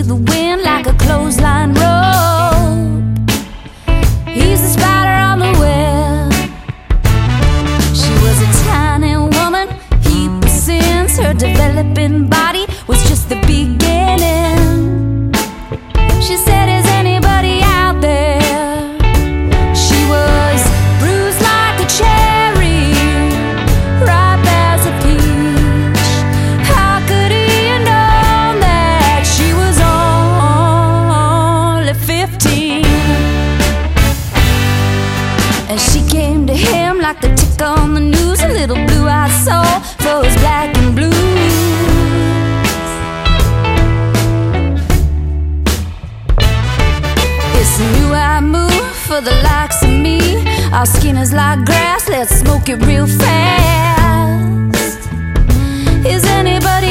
to the wind like a clothesline rope. He's a spider on the web. She was a tiny woman, heap of sins. Her developing body was just the beginning. She said, is anybody out there? She was bruised like a cherry, ripe as a peach. How could he have known that she was only 15? And she came to him like the tick on the news, a little blue-eyed soul for his black and blue. It's a new eye move for the likes of me. Our skin is like grass, let's smoke it real fast. Is anybody